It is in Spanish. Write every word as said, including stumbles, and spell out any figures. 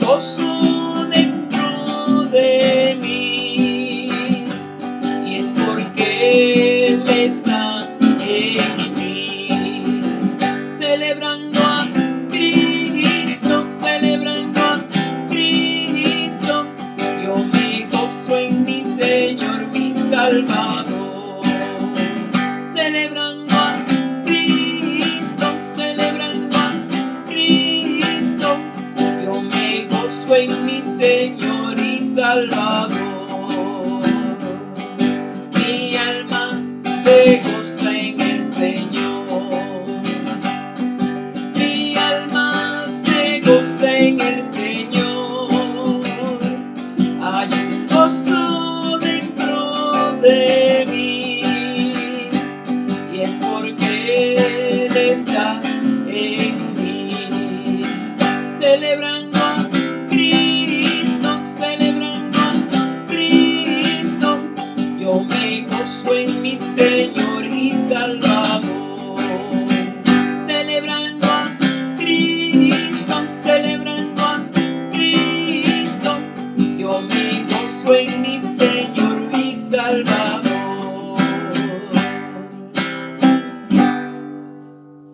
gozo dentro de mí, y es porque Él está en mí, celebrando a Cristo, celebrando a Cristo. Yo me gozo en mi Señor, mi Salvador, celebrando a Cristo, celebrando a Cristo. Yo me gozo en mi Señor y Salvador. Mi alma se goza en el Señor, mi alma se goza en el Señor. Hay un gozo dentro de mí, y es porque Él está en mí, celebrando a Cristo, celebrando a Cristo. Yo me gozo en mi Señor